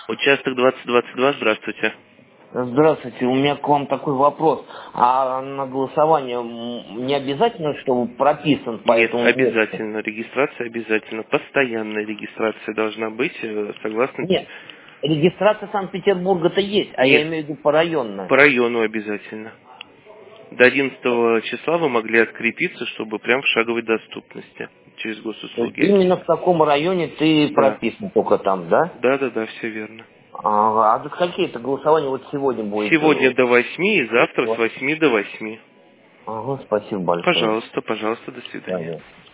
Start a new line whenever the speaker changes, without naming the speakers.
Участок 2022, здравствуйте.
Здравствуйте, у меня к вам такой вопрос. А на голосование не обязательно, чтобы прописан по
Нет,
этому месту?
обязательно. Регистрация обязательно. Постоянная регистрация должна быть, согласно...
Нет, регистрация Санкт-Петербурга-то есть, а я
Нет,
имею в виду по районной.
по району обязательно. До 11 числа вы могли открепиться, чтобы прям в шаговой доступности через
То есть
госуслуги.
именно в таком районе ты
Да.
прописан только там, да?
Да, все верно.
Ага, а до скольки это голосование вот сегодня будет?
Сегодня до 8 и завтра с 8 до 8.
Ага, спасибо большое.
Пожалуйста, до свидания.
Да.